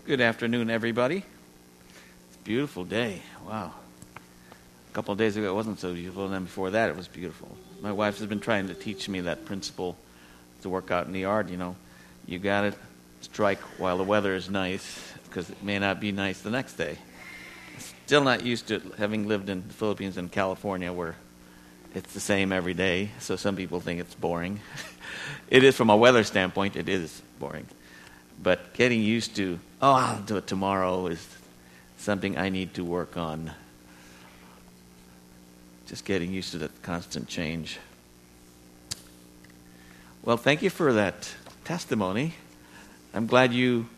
Good afternoon, everybody. It's a beautiful day. Wow. A couple of days ago it wasn't so beautiful, and then before that it was beautiful. My wife has been trying to teach me that principle to work out in the yard, You got to strike while the weather is nice, because it may not be nice the next day. Still not used to it, having lived in the Philippines and California, where it's the same every day, so some people think it's boring. It is, from a weather standpoint, it is boring. But getting used to, I'll do it tomorrow, is something I need to work on. Just getting used to that constant change. Well, thank you for that testimony. I'm glad you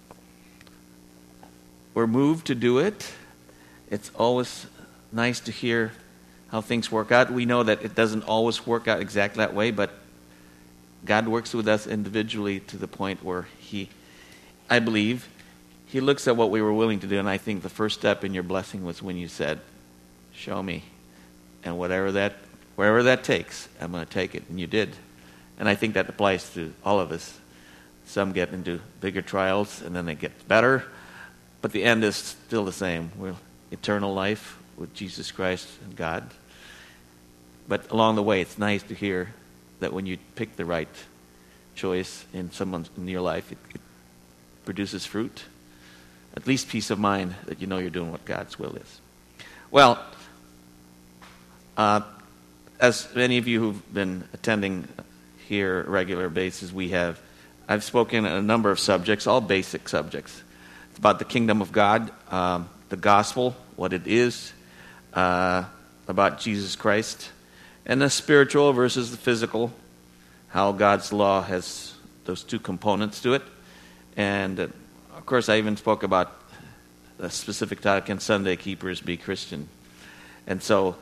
were moved to do it. It's always nice to hear how things work out. We know that it doesn't always work out exactly that way, but God works with us individually to the point where I believe, He looks at what we were willing to do, and I think the first step in your blessing was when you said, show me. And wherever that takes, I'm going to take it. And you did. And I think that applies to all of us. Some get into bigger trials, and then they get better. But the end is still the same. We're eternal life with Jesus Christ and God. But along the way, it's nice to hear that when you pick the right choice in your life, it produces fruit. At least peace of mind that you know you're doing what God's will is. Well, as many of you who've been attending here on a regular basis, I've spoken on a number of subjects, all basic subjects. It's about the kingdom of God, the gospel, what it is, about Jesus Christ, and the spiritual versus the physical, how God's law has those two components to it. And, of course, I even spoke about a specific topic, can Sunday keepers be Christian? And so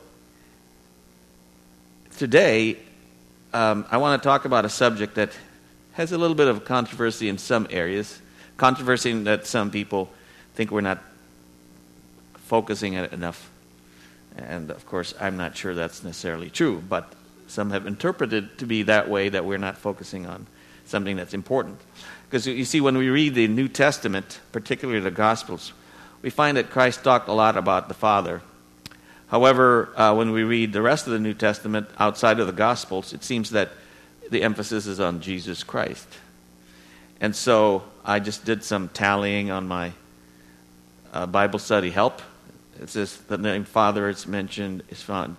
today, I want to talk about a subject that has a little bit of controversy in some areas, controversy in that some people think we're not focusing on it enough. And, of course, I'm not sure that's necessarily true, but some have interpreted it to be that way, that we're not focusing on something that's important. Because you see, when we read the New Testament, particularly the Gospels, we find that Christ talked a lot about the Father. However, when we read the rest of the New Testament outside of the Gospels, it seems that the emphasis is on Jesus Christ. And so I just did some tallying on my Bible study help. It says the name Father is mentioned, is found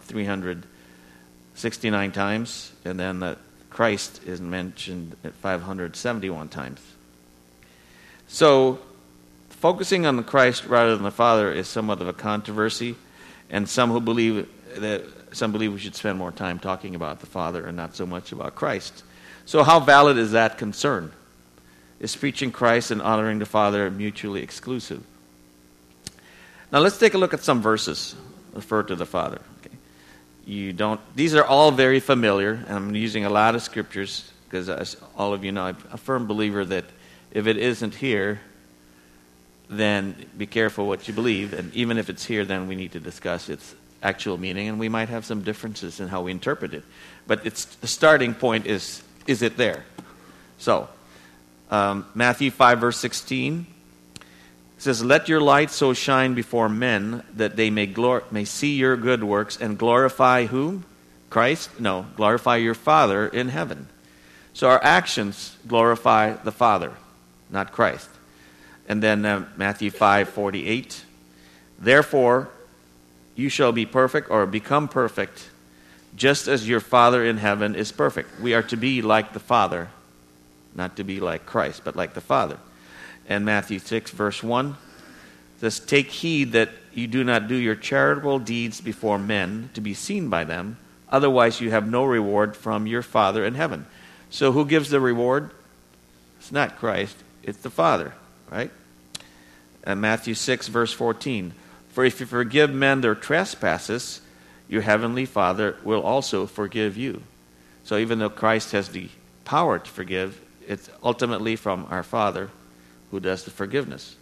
369 times, and then the Christ is mentioned at 571 times. So, focusing on the Christ rather than the Father is somewhat of a controversy, and some believe we should spend more time talking about the Father and not so much about Christ. So, how valid is that concern? Is preaching Christ and honoring the Father mutually exclusive? Now, let's take a look at some verses refer to the Father. These are all very familiar, and I'm using a lot of scriptures because, as all of you know, I'm a firm believer that if it isn't here, then be careful what you believe, and even if it's here, then we need to discuss its actual meaning, and we might have some differences in how we interpret it. But the starting point is it there? So, Matthew 5, verse 16 says, "Let your light so shine before men that they may see your good works and glorify whom? Christ? No, glorify your Father in heaven." So our actions glorify the Father, not Christ. And then Matthew 5:48, "Therefore you shall be perfect," or become perfect, "just as your Father in heaven is perfect." We are to be like the Father, not to be like Christ, but like the Father. And Matthew 6, verse 1 says, "Take heed that you do not do your charitable deeds before men to be seen by them, otherwise you have no reward from your Father in heaven." So who gives the reward? It's not Christ, it's the Father, right? And Matthew 6, verse 14, "For if you forgive men their trespasses, your heavenly Father will also forgive you." So even though Christ has the power to forgive, it's ultimately from our Father who does the forgiveness.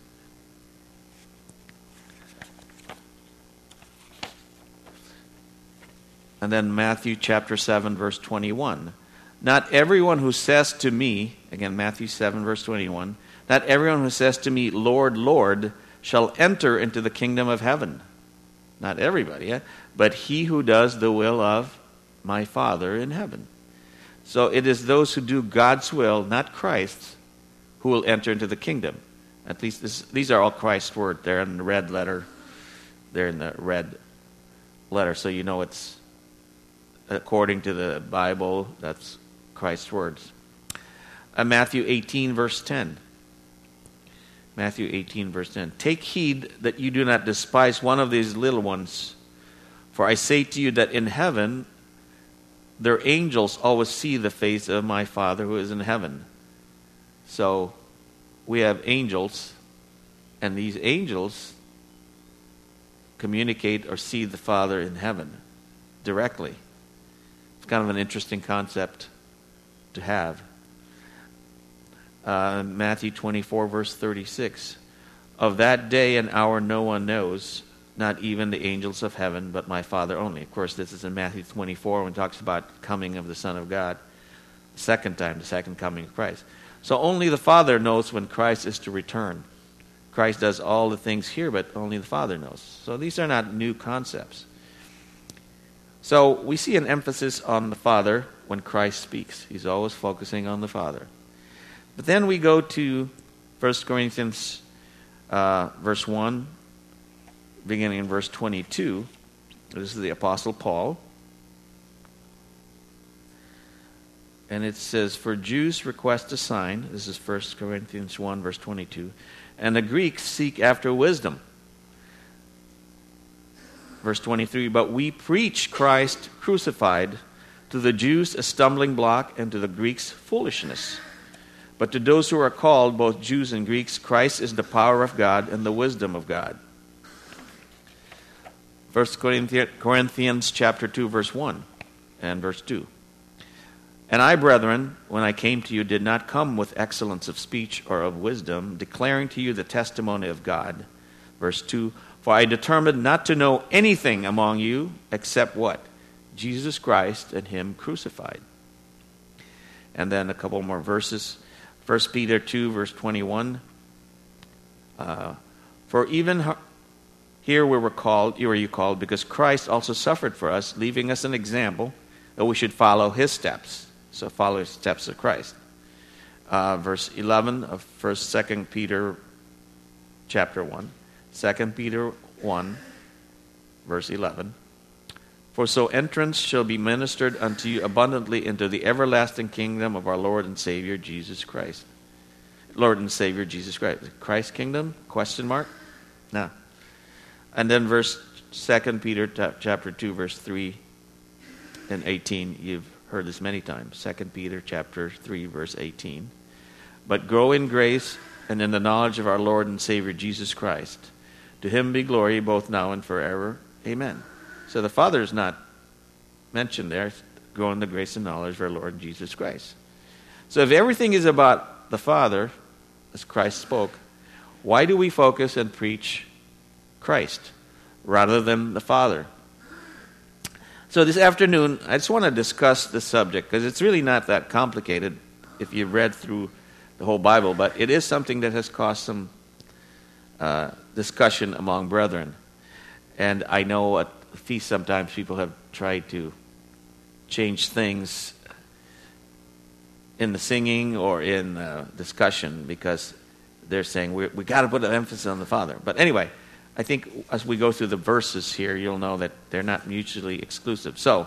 And then Matthew chapter 7, verse 21. "Not everyone who says to me," again Matthew 7, verse 21, Not everyone who says to me, Lord, Lord, shall enter into the kingdom of heaven. Not everybody, but he who does the will of my Father in heaven. So it is those who do God's will, not Christ's, who will enter into the kingdom. At least these are all Christ's words. They're in the red letter. They're in the red letter, so you know it's according to the Bible. That's Christ's words. Matthew 18, verse 10. Matthew 18, verse 10. Take heed that you do not despise one of these little ones, for I say to you that in heaven their angels always see the face of my Father who is in heaven. So we have angels, and these angels communicate or see the Father in heaven directly. It's kind of an interesting concept to have. Matthew 24, verse 36. Of that day and hour no one knows, not even the angels of heaven, but my Father only. Of course, this is in Matthew 24 when it talks about coming of the Son of God. The second time, the second coming of Christ. So only the Father knows when Christ is to return. Christ does all the things here, but only the Father knows. So these are not new concepts. So we see an emphasis on the Father when Christ speaks. He's always focusing on the Father. But then we go to 1 Corinthians verse 1, beginning in verse 22. This is the Apostle Paul. And it says, for Jews request a sign. This is 1 Corinthians 1, verse 22. And the Greeks seek after wisdom. Verse 23, but we preach Christ crucified, to the Jews a stumbling block, and to the Greeks foolishness. But to those who are called, both Jews and Greeks, Christ is the power of God and the wisdom of God. 1 Corinthians chapter 2, verse 1 and verse 2. And I, brethren, when I came to you, did not come with excellence of speech or of wisdom, declaring to you the testimony of God. Verse 2, for I determined not to know anything among you except what? Jesus Christ and Him crucified. And then a couple more verses. 1 Peter 2, verse 21. For even here we were called, you called, because Christ also suffered for us, leaving us an example that we should follow His steps. So follow His steps of Christ. Verse 11 of 2 Peter chapter 1. 2 Peter 1, verse 11. For so entrance shall be ministered unto you abundantly into the everlasting kingdom of our Lord and Savior Jesus Christ. Lord and Savior Jesus Christ. Christ's kingdom? Question mark? No. And then 2 Peter chapter 2, verse 3 and 18. You've heard this many times. 2 Peter chapter 3, verse 18. But grow in grace and in the knowledge of our Lord and Savior Jesus Christ. To Him be glory both now and forever. Amen. So the Father is not mentioned there. It's grow in the grace and knowledge of our Lord Jesus Christ. So if everything is about the Father, as Christ spoke, why do we focus and preach Christ rather than the Father? So this afternoon, I just want to discuss this subject because it's really not that complicated if you've read through the whole Bible, but it is something that has caused some discussion among brethren. And I know at feast sometimes people have tried to change things in the singing or in discussion because they're saying we got to put an emphasis on the Father. But anyway, I think as we go through the verses here, you'll know that they're not mutually exclusive. So,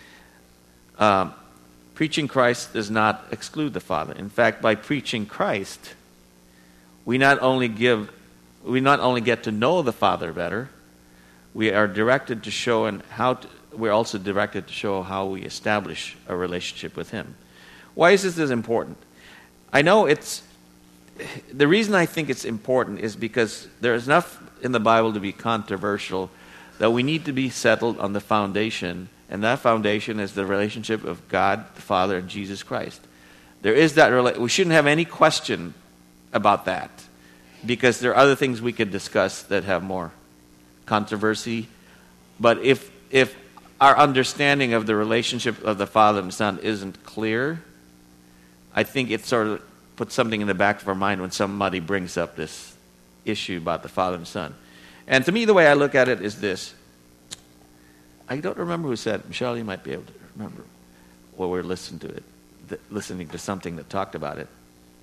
preaching Christ does not exclude the Father. In fact, by preaching Christ, we not only get to know the Father better, we are directed to show we're also directed to show how we establish a relationship with Him. Why is this important? I know the reason I think it's important is because there is enough in the Bible to be controversial that we need to be settled on the foundation, and that foundation is the relationship of God the Father and Jesus Christ. There is that we shouldn't have any question about that, because there are other things we could discuss that have more controversy. But if our understanding of the relationship of the Father and Son isn't clear, I think it sort of put something in the back of our mind when somebody brings up this issue about the Father and Son. And to me, the way I look at it is this. I don't remember who said it. Michelle, you might be able to remember while we're listening to something that talked about it.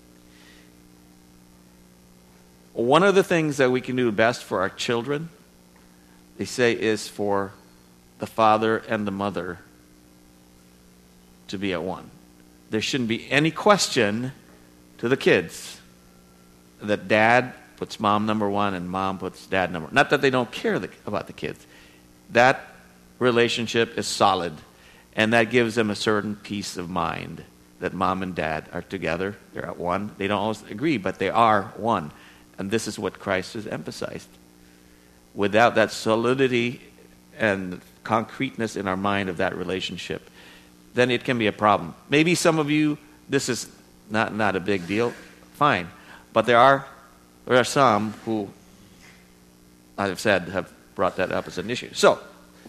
One of the things that we can do best for our children, they say, is for the father and the mother to be at one. There shouldn't be any question to the kids that dad puts mom number one and mom puts dad number one. Not that they don't care about the kids. That relationship is solid, and that gives them a certain peace of mind that mom and dad are together. They're at one. They don't always agree, but they are one. And this is what Christ has emphasized. Without that solidity and concreteness in our mind of that relationship, then it can be a problem. Maybe some of you, this is not a big deal. Fine. But there are some who, I've said, have brought that up as an issue. So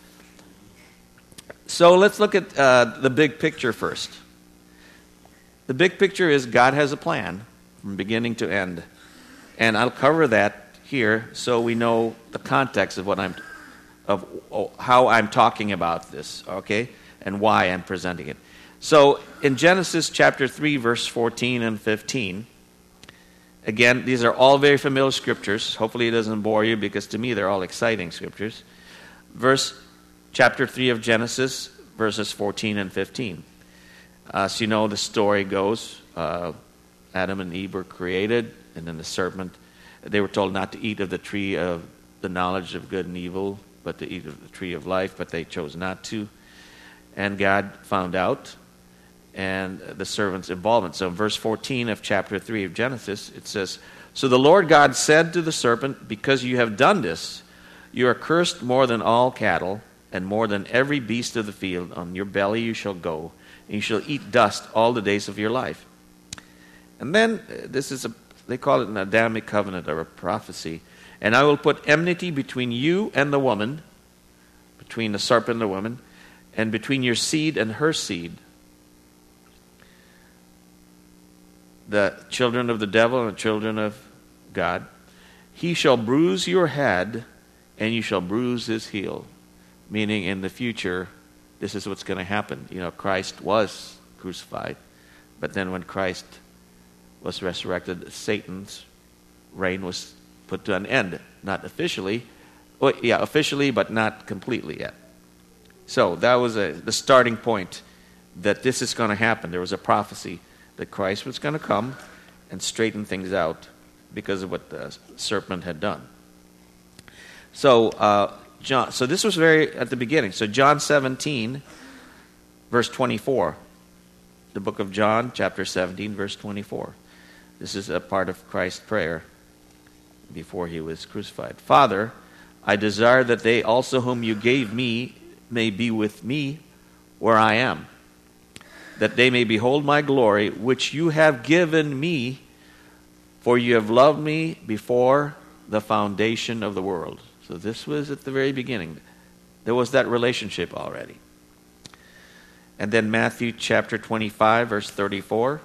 let's look at the big picture first. The big picture is God has a plan from beginning to end. And I'll cover that here so we know the context of how I'm talking about this, okay, and why I'm presenting it. So in Genesis chapter 3, verse 14 and 15, again, these are all very familiar scriptures. Hopefully it doesn't bore you, because to me they're all exciting scriptures. Chapter 3 of Genesis, verses 14 and 15. So you know the story goes, Adam and Eve were created, and then the serpent, they were told not to eat of the tree of the knowledge of good and evil, but to eat of the tree of life, but they chose not to. And God found out, and the serpent's involvement. So in verse 14 of chapter 3 of Genesis, it says, "So the Lord God said to the serpent, because you have done this, you are cursed more than all cattle, and more than every beast of the field. On your belly you shall go, and you shall eat dust all the days of your life." And then, they call it an Adamic covenant, or a prophecy. "And I will put enmity between you and the woman," between the serpent and the woman, "and between your seed and her seed, the children of the devil and the children of God. He shall bruise your head, and you shall bruise his heel." Meaning in the future, this is what's going to happen. You know, Christ was crucified, but then when Christ was resurrected, Satan's reign was put to an end. Not officially. Well, yeah, officially, but not completely yet. So that was the starting point that this is going to happen. There was a prophecy that Christ was going to come and straighten things out because of what the serpent had done. So this was very at the beginning. So John 17, verse 24. The book of John, chapter 17, verse 24. This is a part of Christ's prayer before he was crucified. "Father, I desire that they also whom you gave me may be with me where I am, that they may behold my glory, which you have given me, for you have loved me before the foundation of the world." So this was at the very beginning. There was that relationship already. And then Matthew chapter 25, verse 34.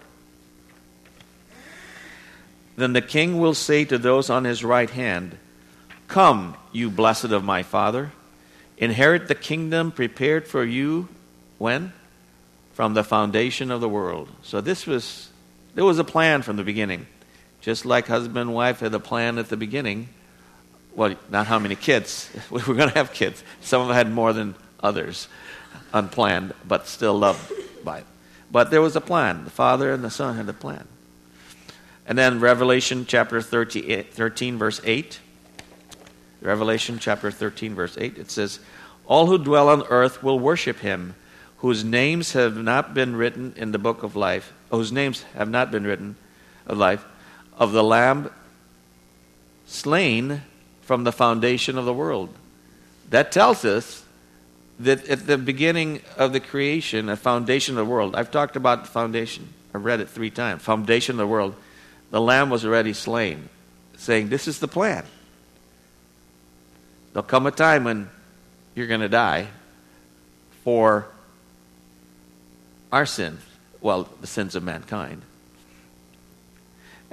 "Then the king will say to those on his right hand, 'Come, you blessed of my Father, inherit the kingdom prepared for you,' when? From the foundation of the world." So there was a plan from the beginning. Just like husband and wife had a plan at the beginning. Well, not how many kids. We were going to have kids. Some of them had more than others, unplanned, but still loved by it. But there was a plan. The Father and the Son had a plan. And then Revelation chapter 13, verse 8. Revelation chapter 13, verse 8. It says, "All who dwell on earth will worship him, whose names have not been written in the book of life, whose names have not been written of life, of the Lamb slain from the foundation of the world." That tells us that at the beginning of the creation, a foundation of the world, I've talked about the foundation, I've read it 3 times, foundation of the world, the Lamb was already slain, saying this is the plan. There'll come a time when you're going to die for our sins, well, the sins of mankind.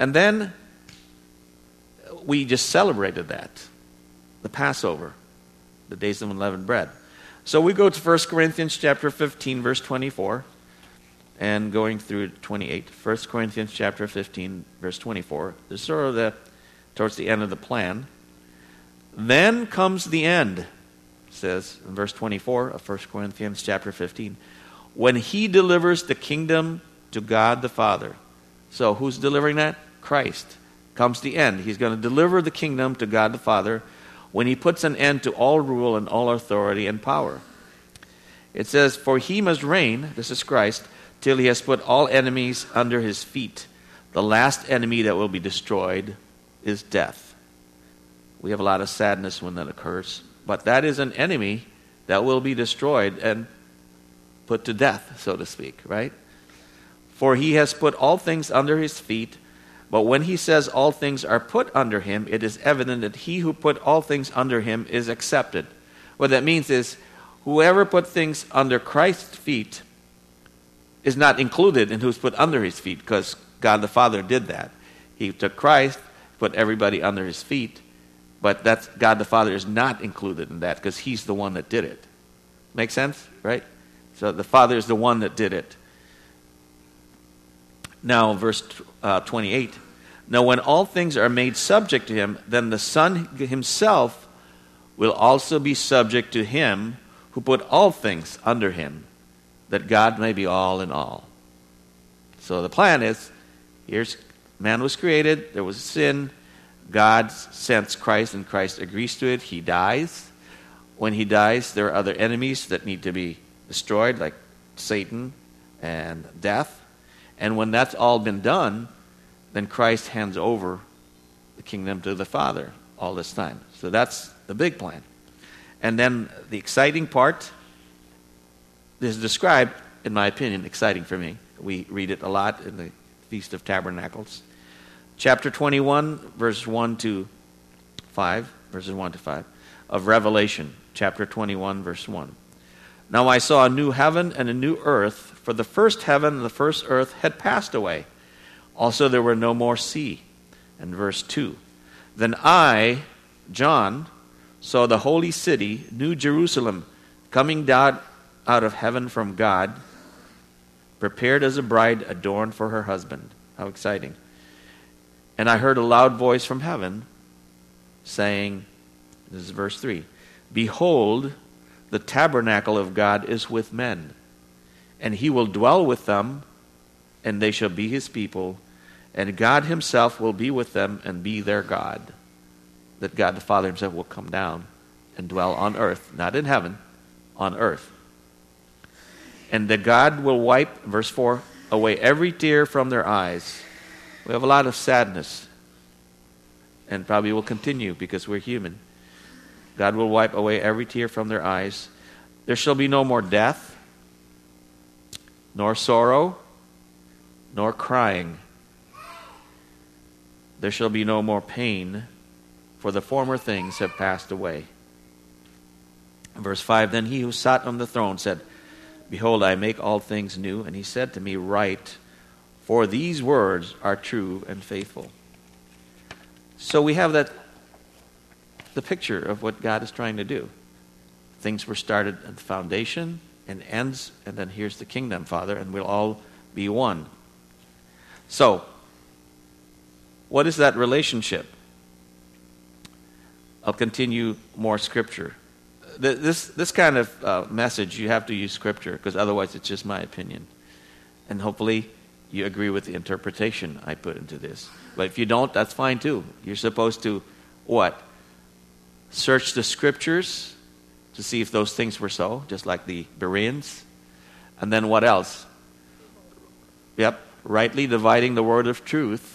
And then we just celebrated that, the Passover, the days of unleavened bread. So we go to 1 Corinthians chapter 15, verse 24, and going through 28. 1 Corinthians chapter 15, verse 24. This is sort of towards the end of the plan. Then comes the end, it says in verse 24 of 1 Corinthians chapter 15, when he delivers the kingdom to God the Father. So who's delivering that? Christ. Comes the end. He's going to deliver the kingdom to God the Father when he puts an end to all rule and all authority and power. It says, for he must reign, this is Christ, till he has put all enemies under his feet. The last enemy that will be destroyed is death. We have a lot of sadness when that occurs, but that is an enemy that will be destroyed and put to death, so to speak, right? For he has put all things under his feet. But when he says all things are put under him, it is evident that he who put all things under him is accepted. What that means is, whoever put things under Christ's feet is not included in who's put under his feet, because God the Father did that. He took Christ, put everybody under his feet, but that's, God the Father is not included in that, because he's the one that did it. Make sense? Right? So the Father is the one that did it. Now, verse 28. Now, when all things are made subject to him, then the Son himself will also be subject to him who put all things under him, that God may be all in all. So the plan is, man was created, there was sin, God sends Christ, and Christ agrees to it. He dies. When he dies, there are other enemies that need to be destroyed, like Satan and death. And when that's all been done, then Christ hands over the kingdom to the Father all this time. So that's the big plan. And then the exciting part is described, in my opinion, exciting for me. We read it a lot in the Feast of Tabernacles. Chapter 21, verses 1 to 5, of Revelation, chapter 21, verse 1. Now I saw a new heaven and a new earth, for the first heaven and the first earth had passed away. Also there were no more sea. And verse 2. Then I, John, saw the holy city, New Jerusalem, coming down out of heaven from God, prepared as a bride adorned for her husband. How exciting. And I heard a loud voice from heaven saying, this is verse 3, behold, the tabernacle of God is with men, and he will dwell with them, and they shall be his people, and God himself will be with them and be their God. That God the Father himself will come down and dwell on earth, not in heaven, on earth. And that God will wipe, verse 4, away every tear from their eyes. We have a lot of sadness, and probably will continue because we're human. God will wipe away every tear from their eyes. There shall be no more death, nor sorrow, nor crying. There shall be no more pain, for the former things have passed away. Verse 5, then he who sat on the throne said, behold, I make all things new. And he said to me, write, for these words are true and faithful. So we have the picture of what God is trying to do. Things were started at the foundation and ends, and then here's the kingdom, Father, and we'll all be one. So, what is that relationship? I'll continue more scripture. This kind of message, you have to use scripture, because otherwise it's just my opinion. And hopefully you agree with the interpretation I put into this. But if you don't, that's fine too. You're supposed to, what? Search the scriptures to see if those things were so, just like the Bereans. And then what else? Yep, rightly dividing the word of truth,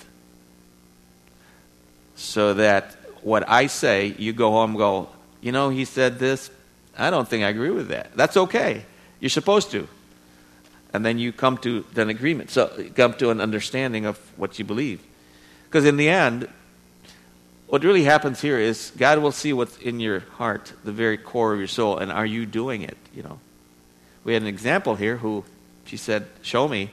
so that what I say, you go home and go, you know, he said this, I don't think I agree with that. That's okay. You're supposed to. And then you come to an agreement. So you come to an understanding of what you believe. Because in the end, what really happens here is God will see what's in your heart, the very core of your soul, and are you doing it, you know. We had an example here who, she said, show me.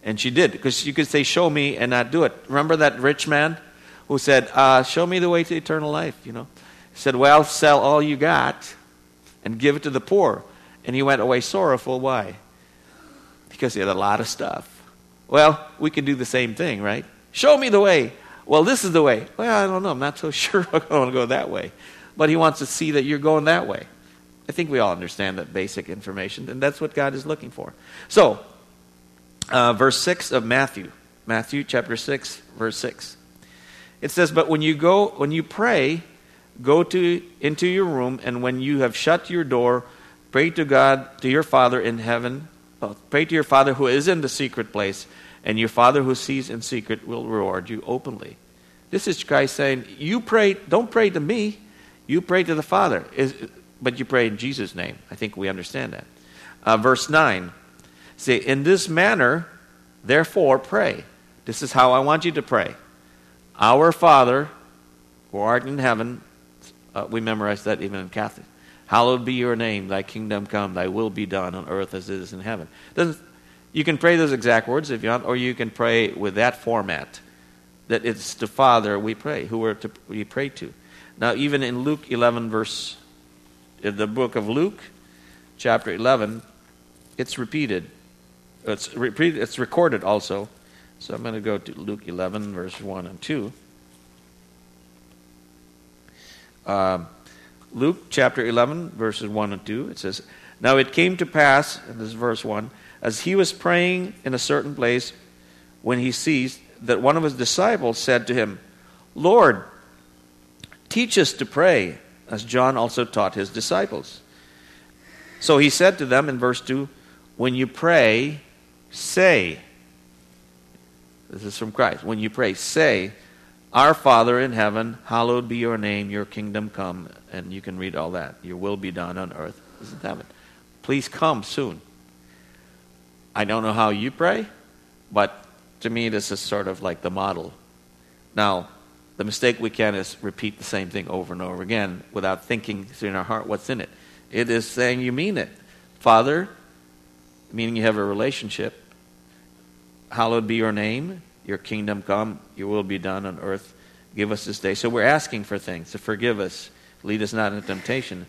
And she did, because you could say, show me, and not do it. Remember that rich man who said, show me the way to eternal life, He said, well, sell all you got and give it to the poor. And he went away sorrowful. Why? Because he had a lot of stuff. Well, we can do the same thing, right? Show me the way. Well, this is the way. Well, I don't know. I'm not so sure I want to go that way. But he wants to see that you're going that way. I think we all understand that basic information, and that's what God is looking for. So, verse 6 of Matthew chapter 6, verse 6. It says, but when you pray, go into your room, and when you have shut your door, pray to God, to your Father in heaven. Pray to your Father who is in the secret place, and your Father who sees in secret will reward you openly. This is Christ saying, you pray, don't pray to me, you pray to the Father. But you pray in Jesus' name. I think we understand that. Verse 9. Say, in this manner, therefore, pray. This is how I want you to pray. Our Father, who art in heaven, we memorize that even in Catholic. Hallowed be your name, thy kingdom come, thy will be done on earth as it is in heaven. You can pray those exact words if you want, or you can pray with that format. That it's the Father we pray, we pray to. Now, even in Luke 11, in the book of Luke, chapter 11, it's repeated. It's recorded also. So I'm going to go to Luke 11, verse 1 and 2. Luke chapter 11, verses 1 and 2, it says, now it came to pass, and this is verse 1, as he was praying in a certain place, when he ceased, that one of his disciples said to him, Lord, teach us to pray, as John also taught his disciples. So he said to them in verse 2, when you pray, say, this is from Christ, when you pray, say, our Father in heaven, hallowed be your name, your kingdom come. And you can read all that. Your will be done on earth as in heaven. Please come soon. I don't know how you pray, but to me this is sort of like the model. Now, the mistake we can is repeat the same thing over and over again without thinking in our heart what's in it. It is saying you mean it. Father, meaning you have a relationship. Hallowed be your name, your kingdom come, your will be done on earth. Give us this day. So we're asking for things, to forgive us, lead us not into temptation.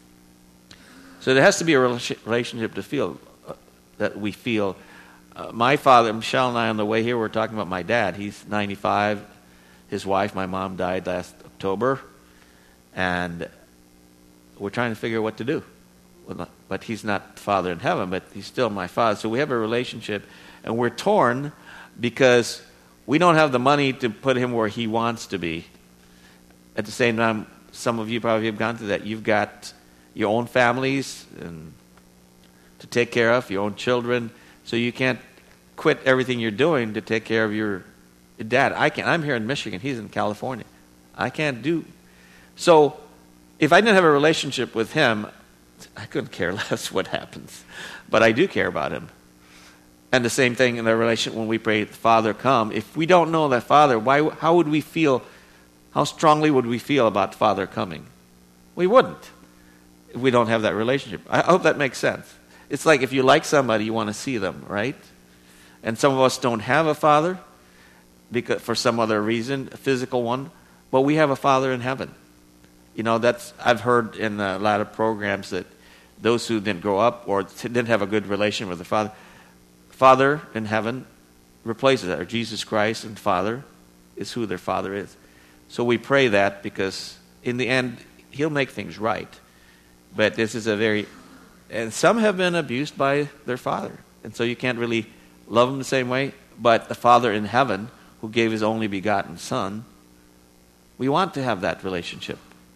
So there has to be a relationship to feel, that we feel. My father, Michelle and I on the way here, we're talking about my dad. He's 95. His wife, my mom, died last October. And we're trying to figure what to do. But he's not Father in heaven, but he's still my father. So we have a relationship, and we're torn because we don't have the money to put him where he wants to be. At the same time, some of you probably have gone through that. You've got your own families and to take care of, your own children, so you can't quit everything you're doing to take care of your dad. I can't. I'm here in Michigan. He's in California. I can't do. So if I didn't have a relationship with him, I couldn't care less what happens. But I do care about him. And the same thing in the relationship when we pray, Father, come. If we don't know that Father, how would we feel, how strongly would we feel about Father coming? We wouldn't if we don't have that relationship. I hope that makes sense. It's like if you like somebody, you want to see them, right? And some of us don't have a father because for some other reason, a physical one, but we have a Father in heaven. You know, I've heard in a lot of programs that those who didn't grow up or didn't have a good relation with the Father in heaven replaces that, or Jesus Christ and Father is who their Father is. So we pray that because in the end, He'll make things right. But this is and some have been abused by their father. And so you can't really love them the same way. But the Father in heaven, who gave His only begotten Son, we want to have that relationship.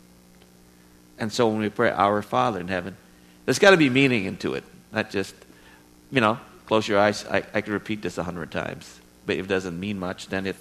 And so when we pray, our Father in heaven, there's got to be meaning into it. Not just, close your eyes. I could repeat this 100 times. But if it doesn't mean much, then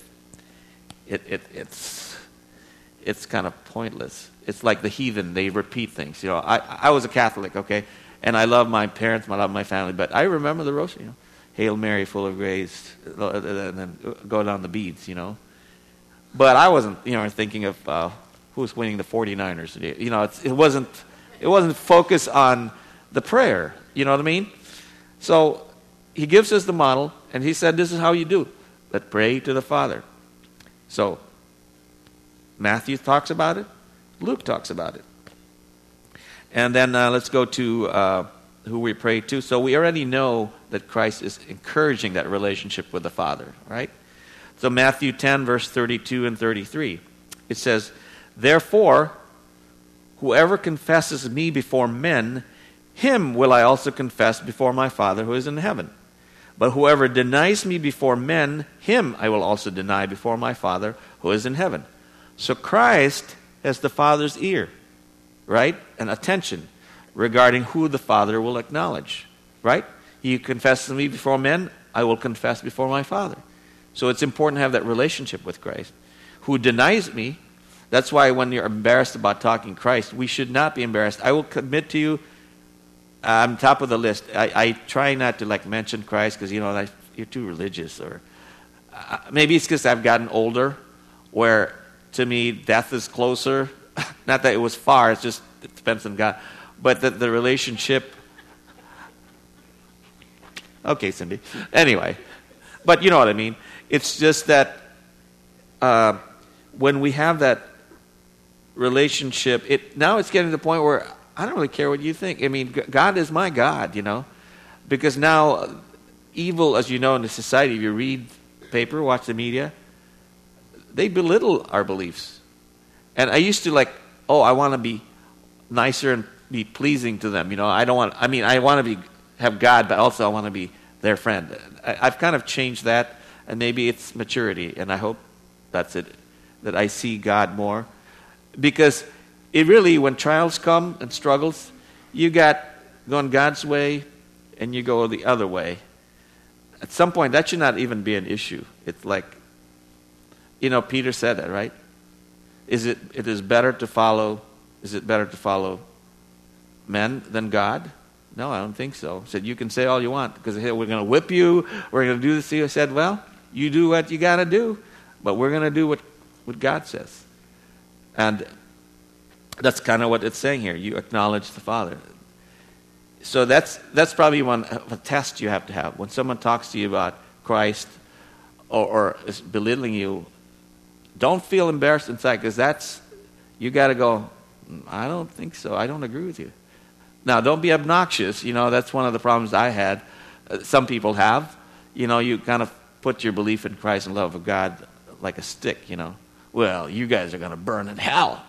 it's kind of pointless. It's like the heathen. They repeat things. I was a Catholic, okay? And I love my parents, I love my family, but I remember the rosary, Hail Mary, full of grace, and then go down the beads, But I wasn't, thinking of who's winning the 49ers today. It wasn't focused on the prayer, you know what I mean? So he gives us the model, and he said, this is how you do. But pray to the Father. So, Matthew talks about it. Luke talks about it. And then let's go to who we pray to. So we already know that Christ is encouraging that relationship with the Father, right? So Matthew 10, verse 32 and 33. It says, therefore, whoever confesses me before men, him will I also confess before my Father who is in heaven. But whoever denies me before men, him I will also deny before my Father who is in heaven. So Christ has the Father's ear, right? And attention regarding who the Father will acknowledge, right? He confesses me before men, I will confess before my Father. So it's important to have that relationship with Christ. Who denies me, that's why when you're embarrassed about talking Christ, we should not be embarrassed. I will commit to you, I'm top of the list. I try not to mention Christ because, you're too religious. Or maybe it's because I've gotten older where, to me, death is closer. Not that it was far, it depends on God. But the relationship... Okay, Cindy. Anyway, but you know what I mean. It's just that when we have that relationship, now it's getting to the point where I don't really care what you think. I mean, God is my God, because now evil, as you know, in the society, if you read the paper, watch the media, they belittle our beliefs. And I used to I want to be nicer and be pleasing to them. I want to have God, but also I want to be their friend. I've kind of changed that, and maybe it's maturity, and I hope that's it, that I see God more. Because it really, when trials come and struggles, you got going God's way and you go the other way. At some point, that should not even be an issue. It's Peter said that, right? Is it better to follow men than God? No, I don't think so. He said, you can say all you want, because we're going to whip you, we're going to do this to you. I said, well, you do what you got to do, but we're going to do what God says. And that's kind of what it's saying here. You acknowledge the Father. So that's probably a test you have to have. When someone talks to you about Christ or is belittling you, don't feel embarrassed inside, because you got to go, I don't think so. I don't agree with you. Now, don't be obnoxious. That's one of the problems I had. Some people have. You kind of put your belief in Christ and love of God like a stick, Well, you guys are going to burn in hell.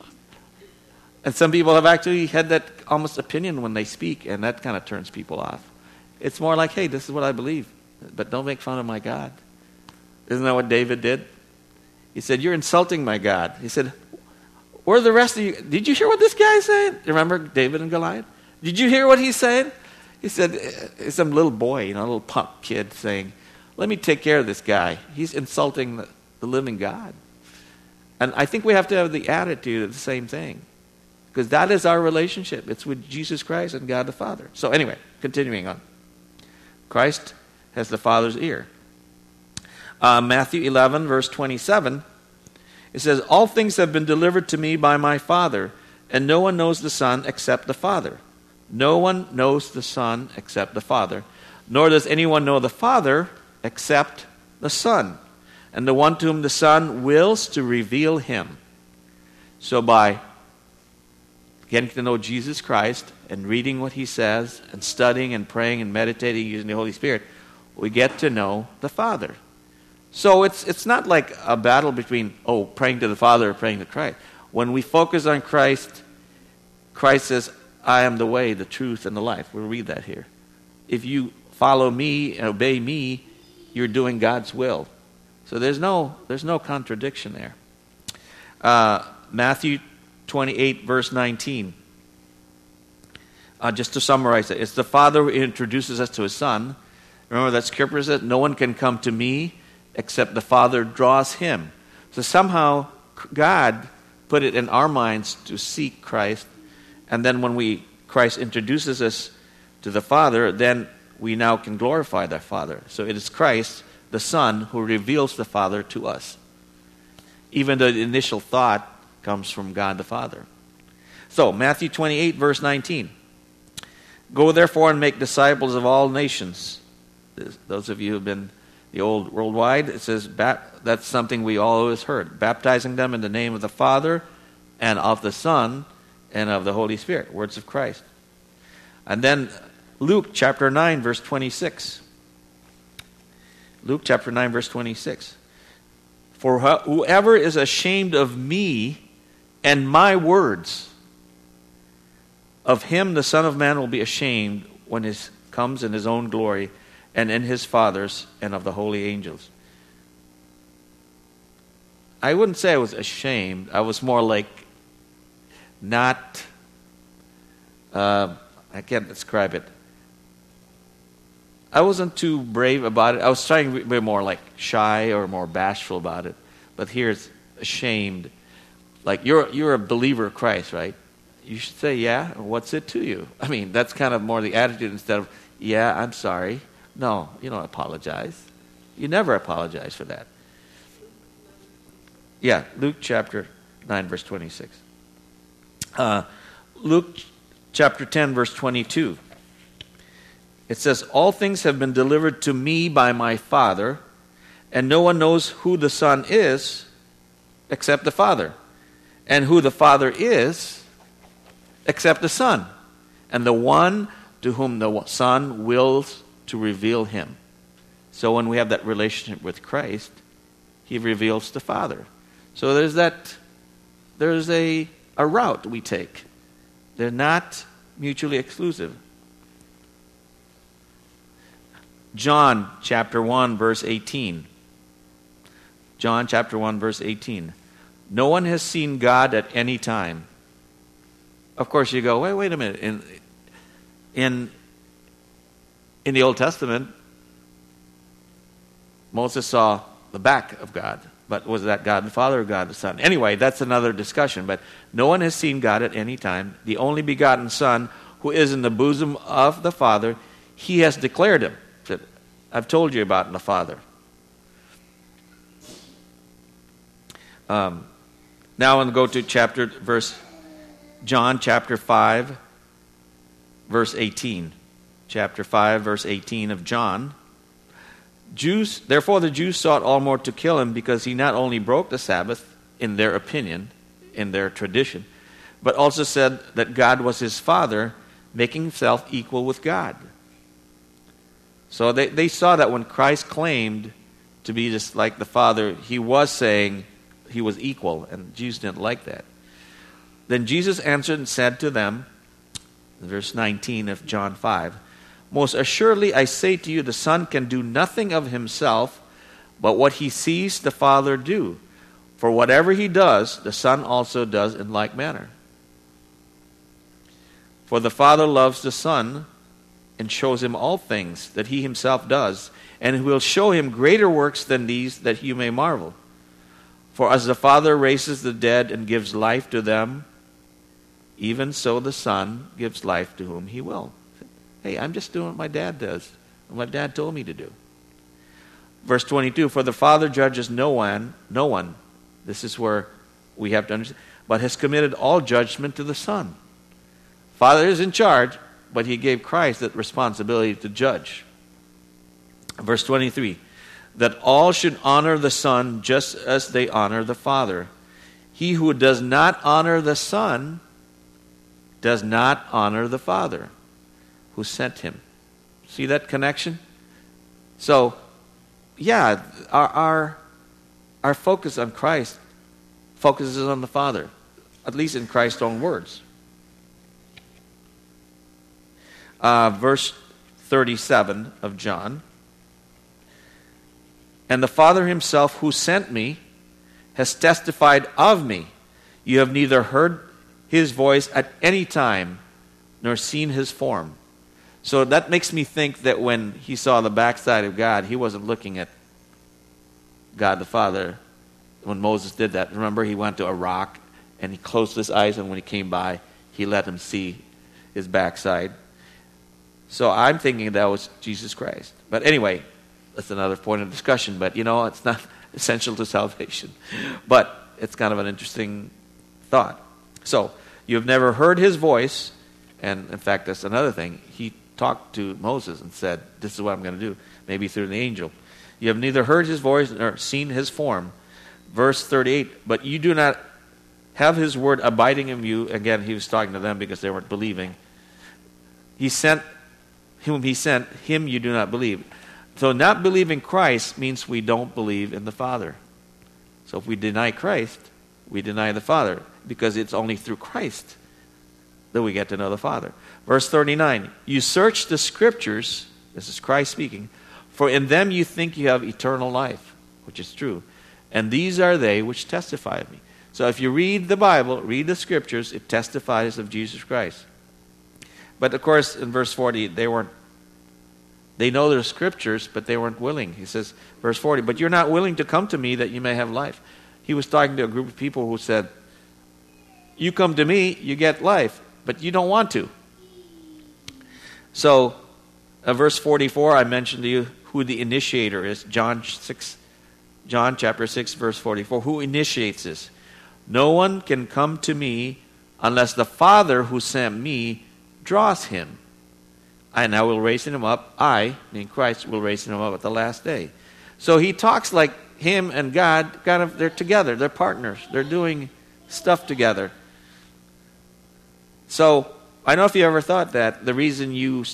And some people have actually had that almost opinion when they speak, and that kind of turns people off. It's more like, hey, this is what I believe, but don't make fun of my God. Isn't that what David did? He said, you're insulting my God. He said, where are the rest of you? Did you hear what this guy said? Remember David and Goliath? Did you hear what he said? He said, some little boy, a little punk kid saying, let me take care of this guy. He's insulting the living God. And I think we have to have the attitude of the same thing. Because that is our relationship. It's with Jesus Christ and God the Father. So anyway, continuing on. Christ has the Father's ear. Matthew 11, verse 27, it says, all things have been delivered to me by my Father, and no one knows the Son except the Father. No one knows the Son except the Father, nor does anyone know the Father except the Son, and the one to whom the Son wills to reveal him. So by getting to know Jesus Christ and reading what he says and studying and praying and meditating using the Holy Spirit, we get to know the Father. So it's not like a battle between, praying to the Father or praying to Christ. When we focus on Christ, Christ says, I am the way, the truth, and the life. We'll read that here. If you follow me and obey me, you're doing God's will. So there's no contradiction there. Matthew 28, verse 19. Just to summarize it, it's the Father who introduces us to his Son. Remember that scripture says, no one can come to me except the Father draws him. So somehow God put it in our minds to seek Christ, and then when Christ introduces us to the Father, then we now can glorify the Father. So it is Christ, the Son, who reveals the Father to us. Even though the initial thought comes from God the Father. So, Matthew 28, verse 19. Go therefore and make disciples of all nations, Those of you who have been the old worldwide, it says that's something we always heard. Baptizing them in the name of the Father and of the Son and of the Holy Spirit. Words of Christ. And then Luke chapter 9, verse 26. Luke chapter 9, verse 26. For whoever is ashamed of me and my words, of him the Son of Man will be ashamed when he comes in his own glory and in his Father's and of the holy angels. I wouldn't say I was ashamed. I was more like not, I can't describe it. I wasn't too brave about it. I was trying to be more like shy or more bashful about it. But here's ashamed. Like you're a believer of Christ, right? You should say, yeah, what's it to you? I mean, that's kind of more the attitude instead of, yeah, I'm sorry. No, you don't apologize. You never apologize for that. Yeah, Luke chapter 9, verse 26. Luke chapter 10, verse 22. It says, all things have been delivered to me by my Father, and no one knows who the Son is except the Father, and who the Father is except the Son, and the one to whom the Son wills to reveal him. So when we have that relationship with Christ, he reveals the Father. So there's a route we take. They're not mutually exclusive. John chapter 1, verse 18. John chapter 1, verse 18. No one has seen God at any time. Of course, you go, wait a minute. In the Old Testament, Moses saw the back of God. But was that God the Father or God the Son? Anyway, that's another discussion. But no one has seen God at any time. The only begotten Son, who is in the bosom of the Father, he has declared him. I've told you about the Father. Now I'm going to go to John chapter 5, verse 18. Chapter 5, verse 18 of John. Therefore the Jews sought all more to kill him, because he not only broke the Sabbath, in their opinion, in their tradition, but also said that God was his Father, making himself equal with God. So they saw that when Christ claimed to be just like the Father, he was saying he was equal, and Jews didn't like that. Then Jesus answered and said to them, verse 19 of John 5, most assuredly I say to you, the Son can do nothing of himself, but what he sees the Father do. For whatever he does, the Son also does in like manner. For the Father loves the Son, and shows him all things that he himself does, and will show him greater works than these, that you may marvel. For as the Father raises the dead and gives life to them, even so the Son gives life to whom he will. Hey, I'm just doing what my dad does, and what dad told me to do. Verse 22, for the Father judges no one, this is where we have to understand, but has committed all judgment to the Son. Father is in charge, but he gave Christ that responsibility to judge. Verse 23, that all should honor the Son just as they honor the Father. He who does not honor the Son does not honor the Father who sent him. See that connection? So, yeah, our focus on Christ focuses on the Father, at least in Christ's own words. Verse 37 of John. And the Father himself who sent me has testified of me. You have neither heard his voice at any time, nor seen his form. So that makes me think that when he saw the backside of God, he wasn't looking at God the Father when Moses did that. Remember, he went to a rock and he closed his eyes, and when he came by, he let him see his backside. So I'm thinking that was Jesus Christ. But anyway, that's another point of discussion. But, it's not essential to salvation. But it's kind of an interesting thought. So, you've never heard his voice. And, in fact, that's another thing. He talked to Moses and said, this is what I'm going to do, maybe through an angel. You have neither heard his voice nor seen his form. Verse 38, but you do not have his word abiding in you. Again, he was talking to them because they weren't believing. He sent, whom he sent, him you do not believe. So not believing Christ means we don't believe in the Father. So if we deny Christ, we deny the Father, because it's only through Christ that we get to know the Father. Verse 39, you search the Scriptures, this is Christ speaking, for in them you think you have eternal life, which is true. And these are they which testify of me. So if you read the Bible, read the Scriptures, it testifies of Jesus Christ. But of course, in verse 40, they know their Scriptures, but they weren't willing. He says, verse 40, but you're not willing to come to me that you may have life. He was talking to a group of people who said, you come to me, you get life, but you don't want to. So, verse 44, I mentioned to you who the initiator is. John chapter 6, verse 44. Who initiates this? No one can come to me unless the Father who sent me draws him. And I will raise him up. I, meaning Christ, will raise him up at the last day. So he talks like him and God, they're together. They're partners. They're doing stuff together. So, I don't know if you ever thought that the reason you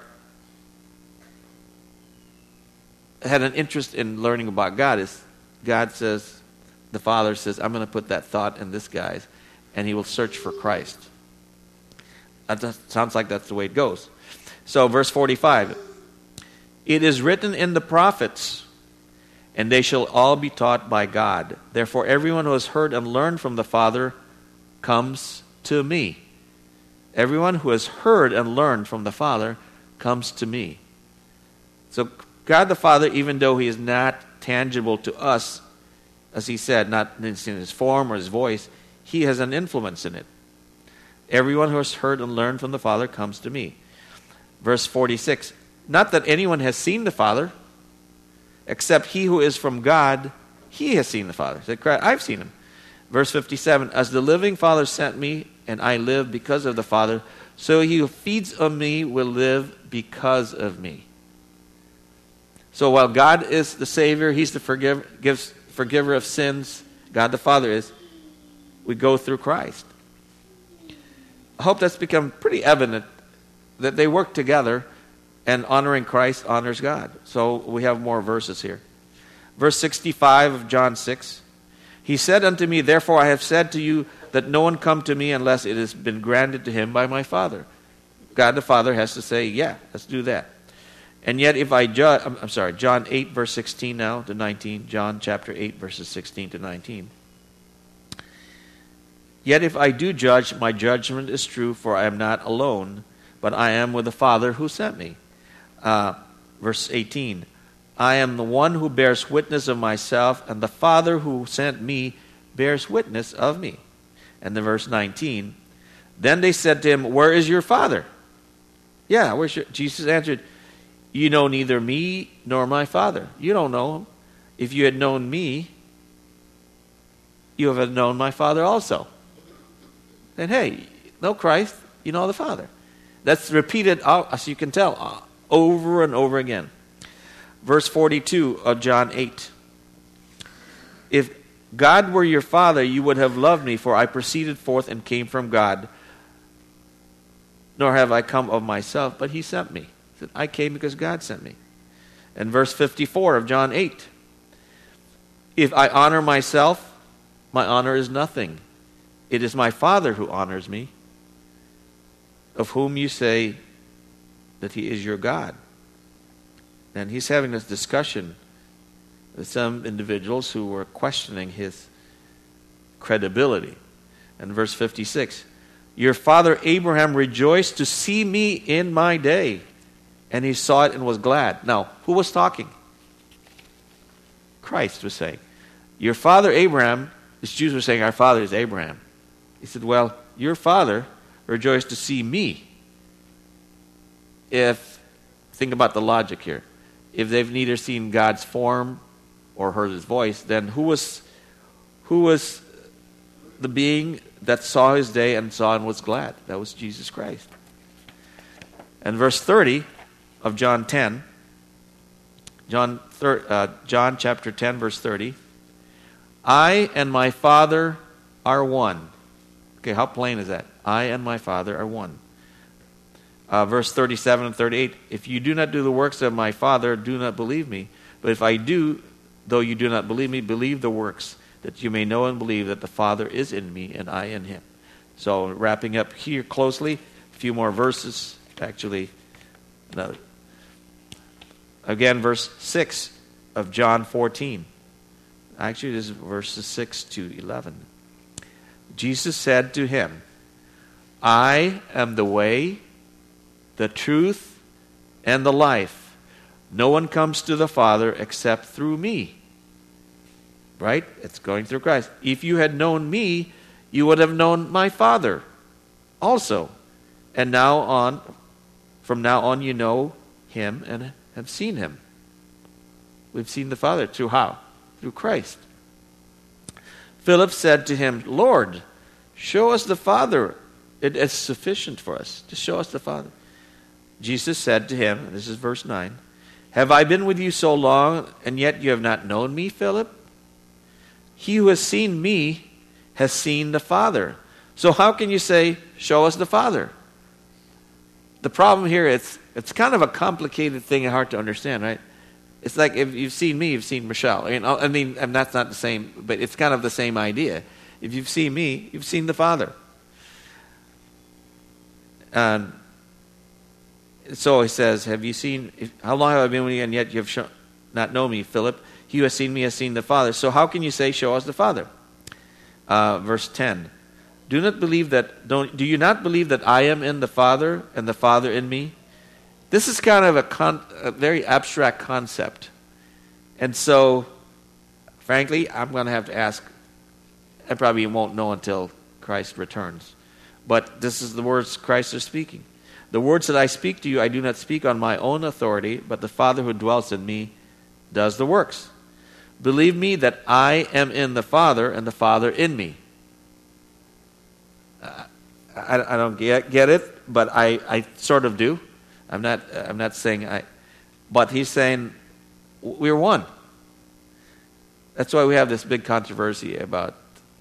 had an interest in learning about God is God says, the Father says, I'm going to put that thought in this guy, and he will search for Christ. That sounds like that's the way it goes. So, verse 45, it is written in the prophets, and they shall all be taught by God. Therefore, everyone who has heard and learned from the Father comes to me. Everyone who has heard and learned from the Father comes to me. So God the Father, even though he is not tangible to us, as he said, not in his form or his voice, he has an influence in it. Everyone who has heard and learned from the Father comes to me. Verse 46, not that anyone has seen the Father, except he who is from God, he has seen the Father. Said, I've seen him. Verse 57, as the living Father sent me, and I live because of the Father, so he who feeds on me will live because of me. So while God is the Savior, he's the forgiver of sins, God the Father is, we go through Christ. I hope that's become pretty evident that they work together, and honoring Christ honors God. So we have more verses here. Verse 65 of John 6, he said unto me, therefore I have said to you that no one come to me unless it has been granted to him by my Father. God the Father has to say, yeah, let's do that. And yet if I judge, John 8 verse 16 now to 19, John chapter 8 verses 16 to 19. Yet if I do judge, my judgment is true, for I am not alone, but I am with the Father who sent me. Verse 18, I am the one who bears witness of myself, and the Father who sent me bears witness of me. And then verse 19, then they said to him, where is your Father? Yeah, where's your... Jesus answered, you know neither me nor my Father. You don't know him. If you had known me, you have known my Father also. Then hey, know Christ, you know the Father. That's repeated, as you can tell, over and over again. Verse 42 of John 8. If God were your Father, you would have loved me, for I proceeded forth and came from God. Nor have I come of myself, but he sent me. He said, I came because God sent me. And verse 54 of John 8. If I honor myself, my honor is nothing. It is my Father who honors me, of whom you say that he is your God. And he's having this discussion with some individuals who were questioning his credibility. And verse 56, your father Abraham rejoiced to see me in my day, and he saw it and was glad. Now, who was talking? Christ was saying, your father Abraham, the Jews were saying, our father is Abraham. He said, well, your father rejoiced to see me. Think about the logic here. If they've neither seen God's form or heard his voice, then who was the being that saw his day and saw and was glad? That was Jesus Christ. And verse 30 of John 10, John chapter 10, verse 30, I and my Father are one. Okay, how plain is that? I and my Father are one. Verse 37 and 38, if you do not do the works of my Father, do not believe me. But if I do, though you do not believe me, believe the works, that you may know and believe that the Father is in me and I in him. So wrapping up here closely, a few more verses, actually. Again, verse 6 of John 14. Actually, this is verses 6 to 11. Jesus said to him, I am the way, the truth, and the life. No one comes to the Father except through me. Right? It's going through Christ. If you had known me, you would have known my Father also. And from now on you know him and have seen him. We've seen the Father. Through how? Through Christ. Philip said to him, Lord, show us the Father. It is sufficient for us to show us the Father. Jesus said to him, this is verse 9, have I been with you so long, and yet you have not known me, Philip? He who has seen me has seen the Father. So how can you say, show us the Father? The problem here, it's kind of a complicated thing and hard to understand, right? It's like if you've seen me, you've seen Michelle. And that's not the same, but it's kind of the same idea. If you've seen me, you've seen the Father. And so he says, have you seen, how long have I been with you, and yet you have not known me, Philip? He who has seen me has seen the Father. So how can you say, show us the Father? Verse 10. Do you not believe that I am in the Father, and the Father in me? This is kind of a very abstract concept. And so, frankly, I'm going to have to ask, I probably won't know until Christ returns. But this is the words Christ is speaking. The words that I speak to you, I do not speak on my own authority, but the Father who dwells in me does the works. Believe me that I am in the Father, and the Father in me. I don't get it, but I sort of do. I'm not saying but he's saying we're one. That's why we have this big controversy about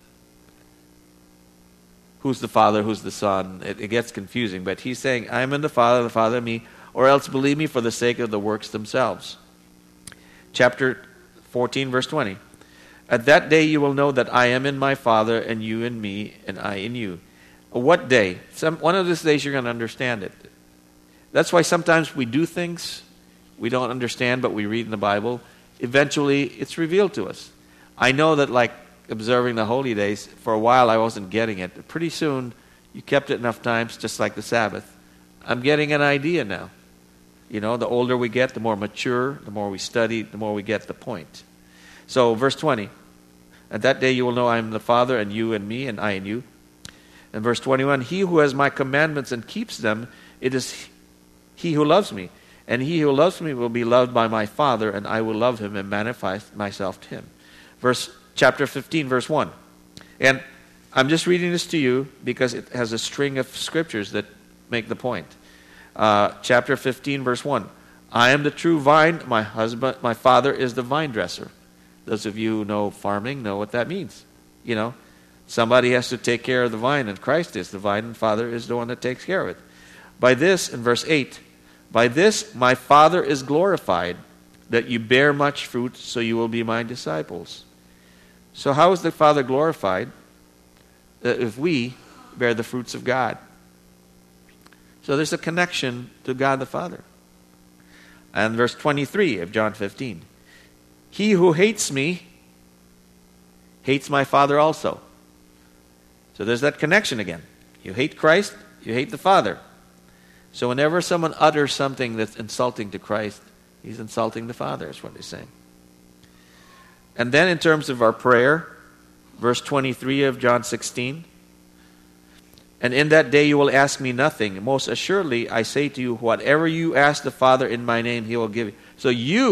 who's the Father, who's the Son. It gets confusing, but he's saying I am in the Father in me, or else believe me for the sake of the works themselves. Chapter 14, verse 20. At that day you will know that I am in my Father, and you in me, and I in you. What day? One of these days you're going to understand it. That's why sometimes we do things we don't understand, but we read in the Bible. Eventually, it's revealed to us. I know that, like observing the holy days, for a while I wasn't getting it. But pretty soon, you kept it enough times, just like the Sabbath. I'm getting an idea now. You know, the older we get, the more mature, the more we study, the more we get the point. So, verse 20. At that day you will know I am the Father, and you in me, and I in you. And verse 21, he who has my commandments and keeps them, it is he who loves me. And he who loves me will be loved by my Father, and I will love him and manifest myself to him. Chapter 15, verse 1. And I'm just reading this to you because it has a string of scriptures that make the point. Chapter 15, verse 1. I am the true vine, my Father is the vine dresser. Those of you who know farming know what that means. You know, somebody has to take care of the vine, and Christ is the vine, and Father is the one that takes care of it. By this, in verse 8, by this my Father is glorified, that you bear much fruit, so you will be my disciples. So how is the Father glorified? If we bear the fruits of God. So there's a connection to God the Father. And verse 23 of John 15. He who hates me hates my Father also. So there's that connection again. You hate Christ, you hate the Father. So whenever someone utters something that's insulting to Christ, he's insulting the Father, is what he's saying. And then in terms of our prayer, verse 23 of John 16, and in that day you will ask me nothing. Most assuredly, I say to you, whatever you ask the Father in my name, he will give you. So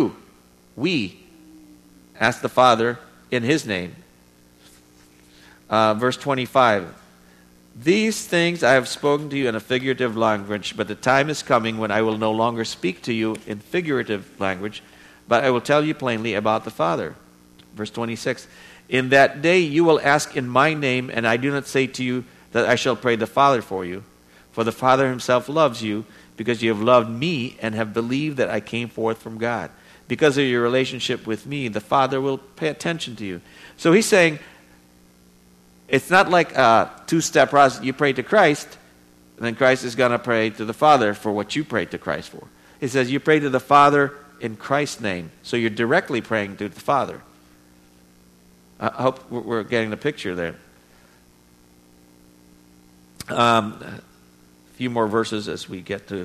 we ask the Father in his name. Verse 25, These things I have spoken to you in a figurative language, but the time is coming when I will no longer speak to you in figurative language, but I will tell you plainly about the Father. Verse 26, in that day you will ask in my name, and I do not say to you that I shall pray the Father for you. For the Father himself loves you, because you have loved me and have believed that I came forth from God. Because of your relationship with me, the Father will pay attention to you. So he's saying, it's not like a two-step process. You pray to Christ, and then Christ is going to pray to the Father for what you prayed to Christ for. He says you pray to the Father in Christ's name. So you're directly praying to the Father. I hope we're getting the picture there. A few more verses as we get to...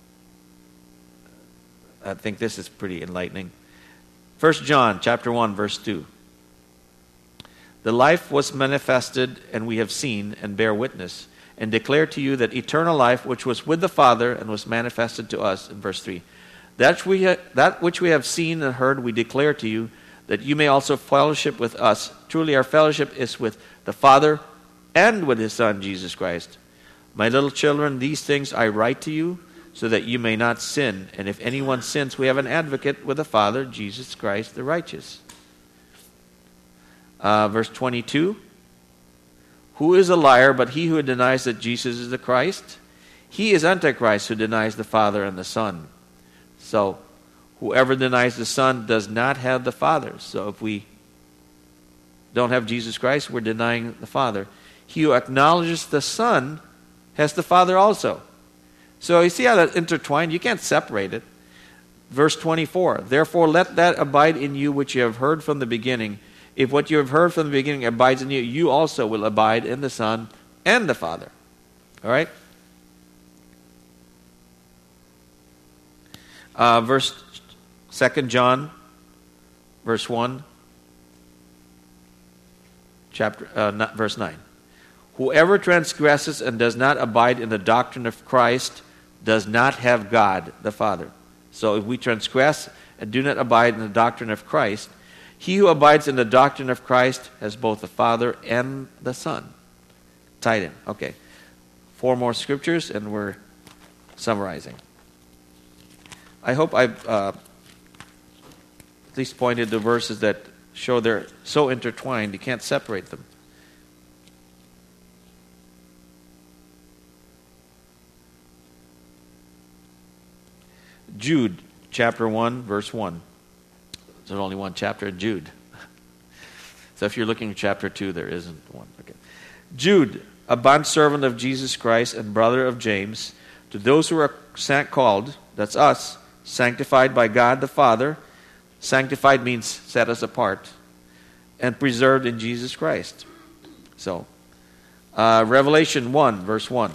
I think this is pretty enlightening. 1 John chapter 1, verse 2. The life was manifested, and we have seen and bear witness, and declare to you that eternal life which was with the Father and was manifested to us, in verse 3. That which we have seen and heard we declare to you, that you may also fellowship with us. Truly our fellowship is with the Father and with his Son, Jesus Christ. My little children, these things I write to you, so that you may not sin. And if anyone sins, we have an advocate with the Father, Jesus Christ the righteous. Verse 22. Who is a liar but he who denies that Jesus is the Christ? He is Antichrist who denies the Father and the Son. So, whoever denies the Son does not have the Father. So if we don't have Jesus Christ, we're denying the Father. He who acknowledges the Son has the Father also. So you see how that's intertwined? You can't separate it. Verse 24. Therefore let that abide in you which you have heard from the beginning. If what you have heard from the beginning abides in you, you also will abide in the Son and the Father. All right? Verse 2 John, verse 1, verse 9. Whoever transgresses and does not abide in the doctrine of Christ does not have God the Father. So if we transgress and do not abide in the doctrine of Christ, he who abides in the doctrine of Christ has both the Father and the Son. Tied in. Okay. 4 more scriptures and we're summarizing. I hope I've at least pointed to verses that show they're so intertwined you can't separate them. Jude chapter 1 verse 1. There's only one chapter in Jude. So if you're looking at chapter 2, there isn't one. Okay. Jude, a bondservant of Jesus Christ and brother of James, to those who are called, that's us, sanctified by God the Father. Sanctified means set us apart. And preserved in Jesus Christ. So, Revelation 1, verse 1.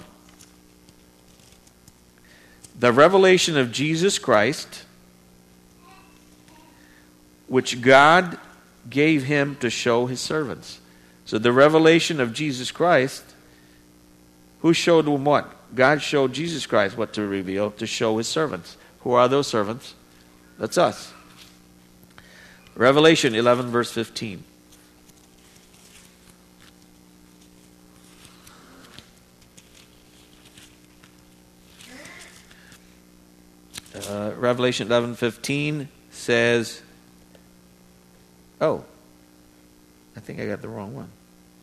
The revelation of Jesus Christ, which God gave him to show his servants. So the revelation of Jesus Christ, who showed him what? God showed Jesus Christ what to reveal, to show his servants. Who are those servants? That's us. Revelation 11, verse 15. Revelation 11:15 says, oh, I think I got the wrong one.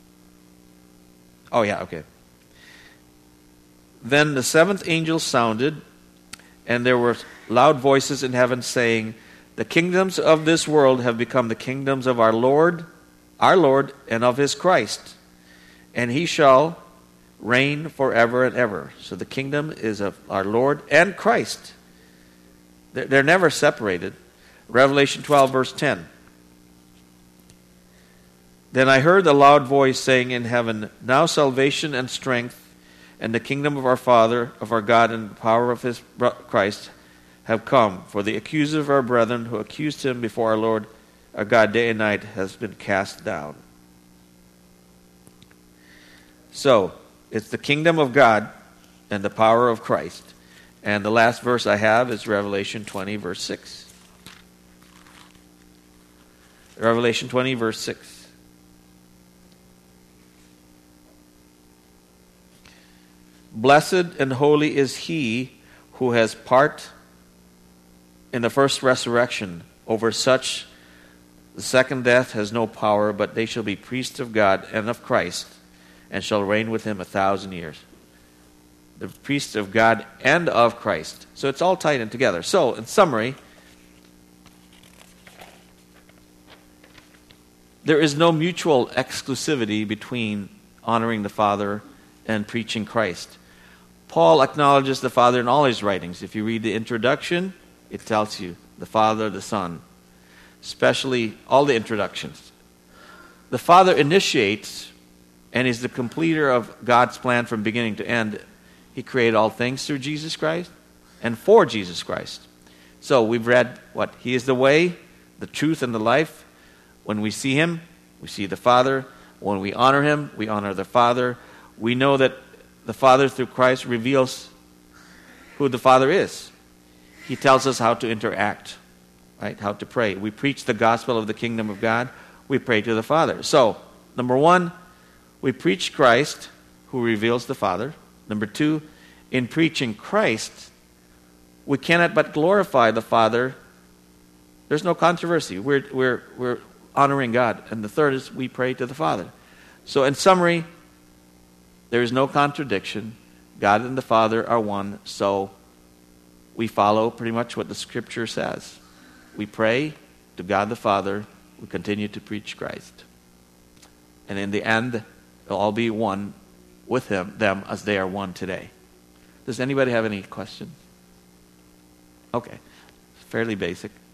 Oh yeah, okay. Then the 7th angel sounded, and there were loud voices in heaven saying, the kingdoms of this world have become the kingdoms of our Lord, and of his Christ, and he shall reign forever and ever. So the kingdom is of our Lord and Christ. They're never separated. Revelation 12, verse 10. Then I heard a loud voice saying in heaven, now salvation and strength and the kingdom of our Father, of our God, and the power of his Christ have come. For the accuser of our brethren who accused him before our Lord, our God, day and night, has been cast down. So, it's the kingdom of God and the power of Christ. And the last verse I have is Revelation 20, verse 6. Revelation 20, verse 6. Blessed and holy is he who has part in the first resurrection. Over such the second death has no power, but they shall be priests of God and of Christ, and shall reign with him 1,000 years. The priests of God and of Christ. So it's all tied in together. So, in summary, there is no mutual exclusivity between honoring the Father and preaching Christ. Paul acknowledges the Father in all his writings. If you read the introduction, it tells you the Father, the Son, especially all the introductions. The Father initiates and is the completer of God's plan from beginning to end. He created all things through Jesus Christ and for Jesus Christ. So we've read what? He is the way, the truth, and the life. When we see him, we see the Father. When we honor him, we honor the Father. We know that the Father through Christ reveals who the Father is. He tells us how to interact, right? How to pray. We preach the gospel of the kingdom of God. We pray to the Father. So, number one, we preach Christ, who reveals the Father. Number two, in preaching Christ, we cannot but glorify the Father. There's no controversy. We're honoring God. And the third is we pray to the Father. So, in summary, there is no contradiction. God and the Father are one, so we follow pretty much what the Scripture says. We pray to God the Father. We continue to preach Christ. And in the end, they'll all be one with them as they are one today. Does anybody have any questions? Okay. Fairly basic.